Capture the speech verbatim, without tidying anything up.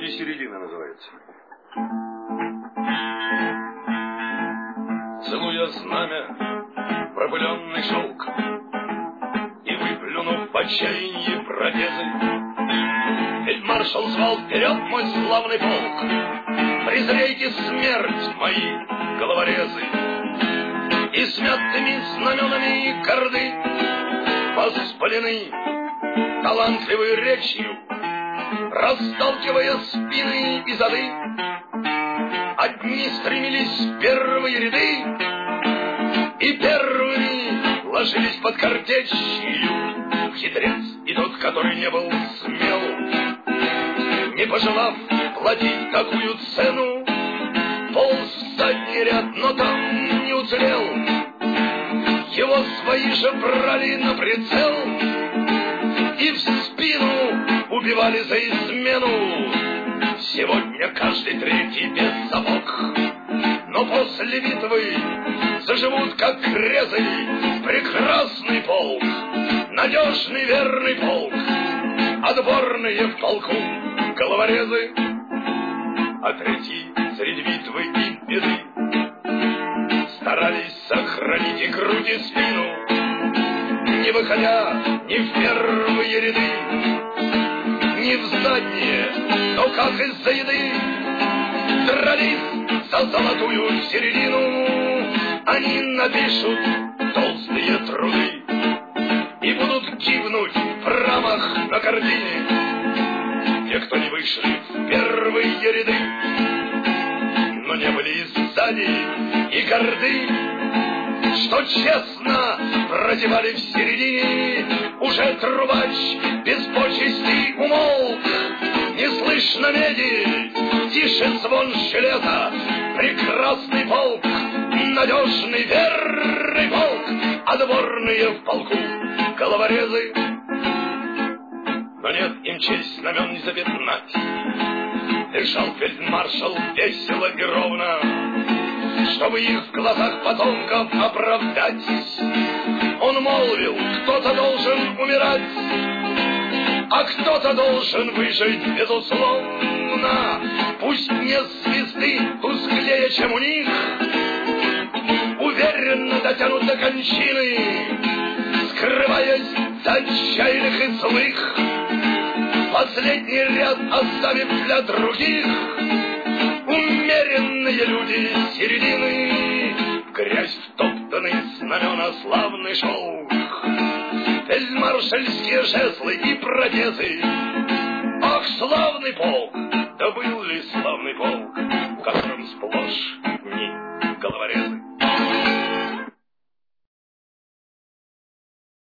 Орудие середины называется. Целуя знамя, пропыленный шелк, и выплюнув в отчаянии проезы, фельдмаршал звал вперед мой славный полк. Презрейте смерть, мои головорезы, и смятыми знаменами горды воспалены талантливой речью, расталкивая спины и зады. Одни стремились в первые ряды и первыми ложились под картечью. Хитрец и тот, который не был смел, не пожелав платить такую цену, полз в задний ряд, но там не уцелел. Его свои же брали на прицел и в спину убивали за измену. Сегодня каждый третий без сапог, но после битвы заживут как крезы. Прекрасный полк, надежный верный полк, отборные в полку головорезы. А третий среди битвы и беды старались сохранить и грудь, и спину, не выходя ни в первые ряды, ни в задние, но как из-за еды. Дрались за золотую середину, они напишут толстые труды и будут гибнуть в рамах на картине те, кто не вышли в первые ряды, но не были и сзади, и горды, что честно прозевали в середине. Уже трубач без почести умолк, не слышно меди, тише звон железа. Прекрасный полк, надежный верный полк, отборные в полку головорезы. Но нет им честь знамен не запятнать. Дышал фельдмаршал весело и ровно, чтобы их в глазах потомков оправдать. Он молвил, кто-то должен умирать, а кто-то должен выжить, безусловно. Пусть не звезды тусклее, чем у них, уверенно дотянут до кончины, скрываясь за отчаянных и злых, последний ряд оставив для других. Умеренные люди середины, в грязь втоптанный знамена славный шелк, фельдмаршальские жезлы и протезы. Ах, славный полк! Да был ли славный полк, в котором